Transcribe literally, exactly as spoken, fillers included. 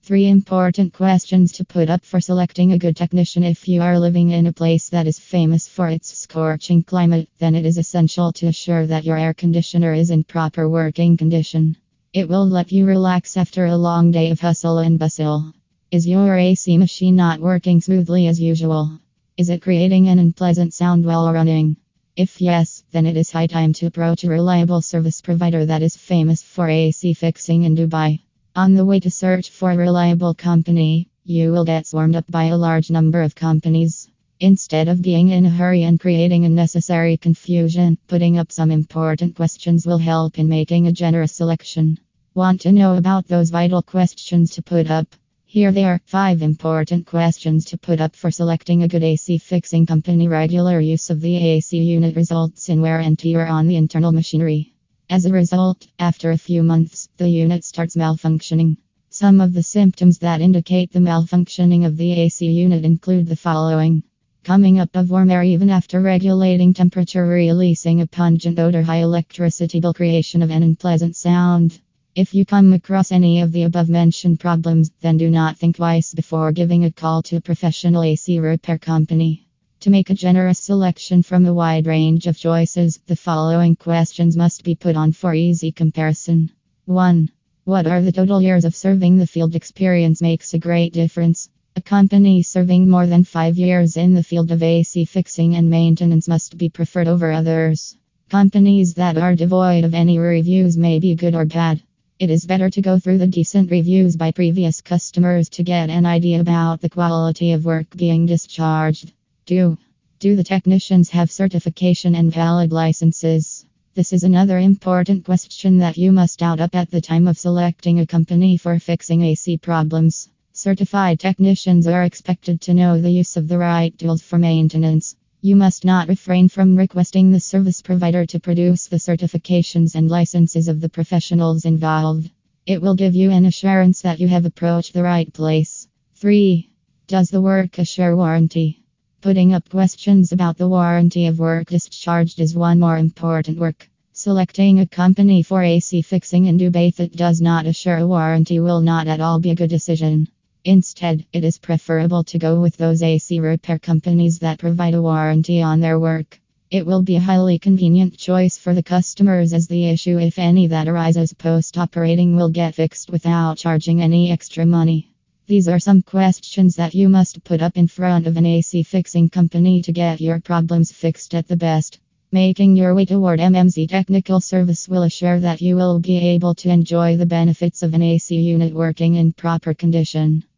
Three important questions to put up for selecting a good technician. If you are living in a place that is famous for its scorching climate, then it is essential to assure that your air conditioner is in proper working condition. It will let you relax after a long day of hustle and bustle. Is your A C machine not working smoothly as usual? Is it creating an unpleasant sound while running? If yes, then it is high time to approach a reliable service provider that is famous for A C fixing in Dubai. On the way to search for a reliable company, you will get swarmed up by a large number of companies. Instead of being in a hurry and creating unnecessary confusion, putting up some important questions will help in making a generous selection. Want to know about those vital questions to put up? Here they are, five important questions to put up for selecting a good A C fixing company. Regular use of the A C unit results in wear and tear on the internal machinery. As a result, after a few months, the unit starts malfunctioning. Some of the symptoms that indicate the malfunctioning of the A C unit include the following: coming up of warm air even after regulating temperature, releasing a pungent odor, high electricity bill, creation of an unpleasant sound. If you come across any of the above mentioned problems, then do not think twice before giving a call to a professional A C repair company. To make a generous selection from a wide range of choices, the following questions must be put on for easy comparison. one. What are the total years of serving? The field experience makes a great difference. A company serving more than five years in the field of A C fixing and maintenance must be preferred over others. Companies that are devoid of any reviews may be good or bad. It is better to go through the decent reviews by previous customers to get an idea about the quality of work being discharged. two. Do the technicians have certification and valid licenses? This is another important question that you must add up at the time of selecting a company for fixing A C problems. Certified technicians are expected to know the use of the right tools for maintenance. You must not refrain from requesting the service provider to produce the certifications and licenses of the professionals involved. It will give you an assurance that you have approached the right place. three. Does the work assure warranty? Putting up questions about the warranty of work discharged is one more important work. Selecting a company for A C fixing in Dubai that does not assure a warranty will not at all be a good decision. Instead, it is preferable to go with those A C repair companies that provide a warranty on their work. It will be a highly convenient choice for the customers, as the issue, if any, that arises post-operating will get fixed without charging any extra money. These are some questions that you must put up in front of an A C fixing company to get your problems fixed at the best. Making your way toward M M Z technical service will assure that you will be able to enjoy the benefits of an A C unit working in proper condition.